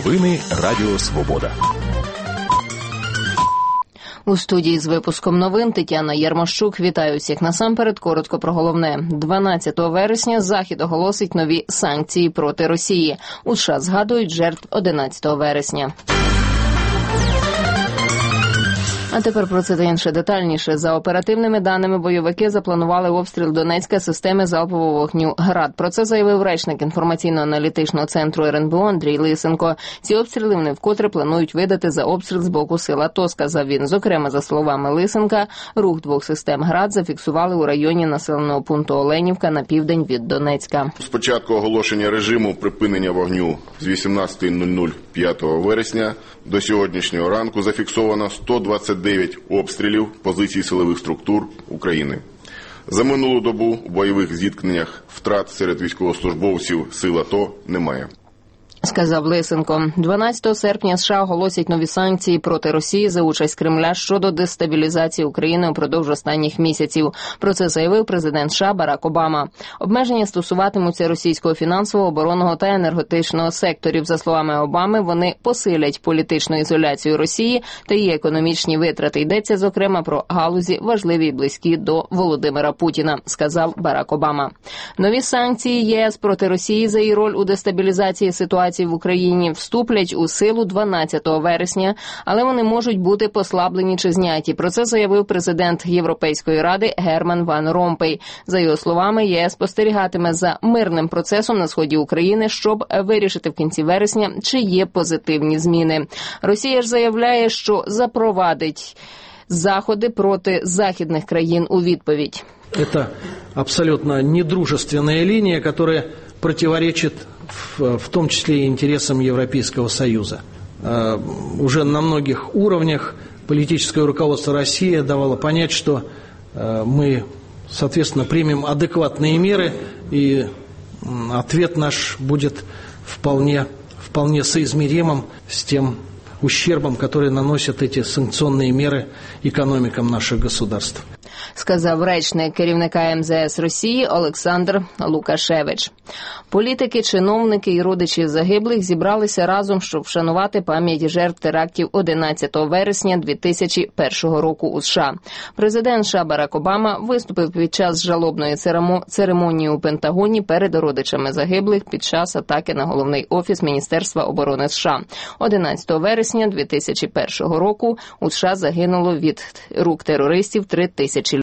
Новини Радіо Свобода. У студії з випуском новин Тетяна Ярмощук. Вітаю всіх. Насамперед, коротко про головне. 12 вересня Захід оголосить нові санкції проти Росії. У США згадують жертв 11 вересня. А тепер про це та інше детальніше. За оперативними даними, бойовики запланували обстріл Донецька системи залпового вогню «Град». Про це заявив речник інформаційно-аналітичного центру РНБО Андрій Лисенко. Ці обстріли вони вкотре планують видати за обстріл з боку сил АТО, сказав він. Зокрема, за словами Лисенка, рух двох систем «Град» зафіксували у районі населеного пункту Оленівка на південь від Донецька. Спочатку оголошення режиму припинення вогню з 18:00 5 вересня до сьогоднішнього ранку зафіксовано 129 обстрілів позицій силових структур України. За минулу добу у бойових зіткненнях втрат серед військовослужбовців сил АТО немає. Сказав Лисенко. 12 серпня США оголосять нові санкції проти Росії за участь Кремля щодо дестабілізації України упродовж останніх місяців. Про це заявив президент США Барак Обама. Обмеження стосуватимуться російського фінансового, оборонного та енергетичного секторів. За словами Обами, вони посилять політичну ізоляцію Росії та її економічні витрати. Йдеться, зокрема, про галузі, важливі і близькі до Володимира Путіна, сказав Барак Обама. Нові санкції ЄС проти Росії за її роль у дестабілізації ситуації в Україні вступлять у силу 12 вересня, але вони можуть бути послаблені чи зняті. Про це заявив президент Європейської ради Герман Ван Ромпей. За його словами, ЄС спостерігатиме за мирним процесом на сході України, щоб вирішити в кінці вересня, чи є позитивні зміни. Росія ж заявляє, що запровадить заходи проти західних країн у відповідь. Це абсолютно недружественная линия, которая противоречит в том числе и интересам Европейского Союза. Уже на многих уровнях политическое руководство России давало понять, что мы, соответственно, примем адекватные меры, и ответ наш будет вполне соизмеримым с тем ущербом, который наносят эти санкционные меры экономикам наших государств. Сказав речник керівника МЗС Росії Олександр Лукашевич. Політики, чиновники і родичі загиблих зібралися разом, щоб вшанувати пам'ять жертв терактів 11 вересня 2001 року у США. Президент США Барак Обама виступив під час жалобної церемонії у Пентагоні перед родичами загиблих під час атаки на головний офіс Міністерства оборони США. 11 вересня 2001 року у США загинуло від рук терористів 3000